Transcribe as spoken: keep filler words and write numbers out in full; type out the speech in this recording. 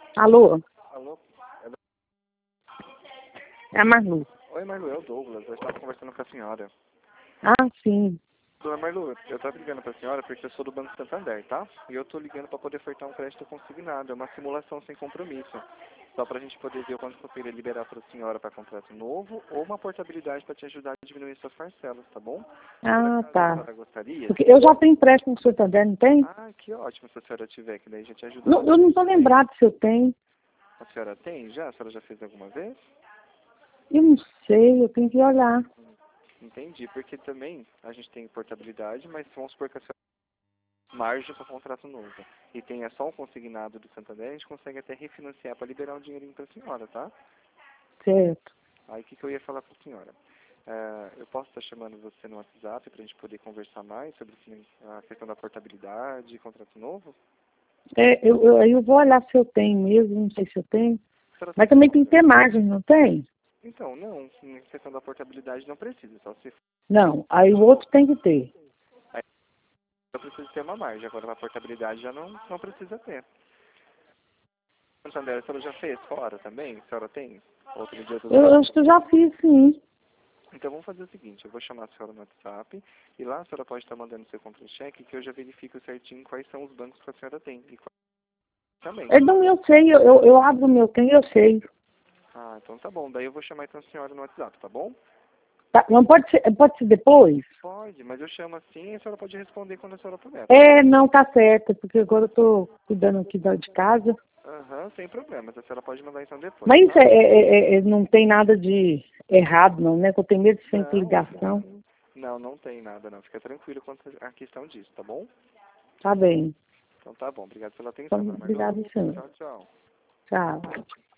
Alô? Alô? É... É a Marlu. Oi, Marlu, é o Douglas. Eu estava conversando com a senhora. Ah, sim. Dona Marlu, eu estava ligando para a senhora porque eu sou do Banco Santander, tá? E eu estou ligando para poder ofertar um crédito consignado. É uma simulação sem compromisso. Só para a gente poder ver o quanto que eu queria liberar para a senhora para contrato novo ou uma portabilidade para te ajudar a diminuir suas parcelas, tá bom? Ah, Se a tá. senhora gostaria... Porque eu já tenho empréstimo no Santander, não tem? Ah, que ótimo se a senhora tiver, que daí já te ajuda. Não, eu não estou lembrado se eu tenho. A senhora tem já? A senhora já fez alguma vez? Eu não sei, eu tenho que olhar. Entendi, porque também a gente tem portabilidade, mas vamos supor que a senhora margem para contrato novo. E tenha só um consignado do Santander, a gente consegue até refinanciar para liberar um dinheirinho para a senhora, tá? Certo. Aí o que, que eu ia falar para a senhora? É, eu posso estar chamando você no WhatsApp para a gente poder conversar mais sobre a questão da portabilidade e contrato novo? É, eu, eu, aí eu vou olhar se eu tenho mesmo, não sei se eu tenho. A senhora Mas tem também tem conta? que ter margem, não tem? Então, não, na questão da portabilidade não precisa, só se Não, aí o outro tem que ter. aí eu preciso ter uma margem, agora na portabilidade já não, não precisa ter. Santander, a senhora já fez fora também? A senhora tem? Outro dia do Eu, eu acho que eu já fiz, sim. Então vamos fazer o seguinte, eu vou chamar a senhora no WhatsApp e lá a senhora pode estar mandando seu contra-cheque que eu já verifico certinho quais são os bancos que a senhora tem e quais também. Eu, não, eu sei, eu, eu, eu abro o meu tem, eu sei. Ah, então tá bom. Daí eu vou chamar então a senhora no WhatsApp, tá bom? Tá, não pode ser, pode ser depois? Pode, mas eu chamo assim e a senhora pode responder quando a senhora puder. É, não, tá certo, porque agora eu tô cuidando aqui da- de casa. Aham, sem problemas. A senhora pode mandar então depois, Mas isso tá? é, é- é- é- não tem nada de errado, não, né? Que eu tenho medo de sempre Não, ligação. não, não tem nada não. Fica tranquilo quanto à questão disso, tá bom? Tá bem. Então tá bom. Obrigado pela Então, atenção, dona Marlu. obrigado, senhor. Tchau, tchau. Tchau.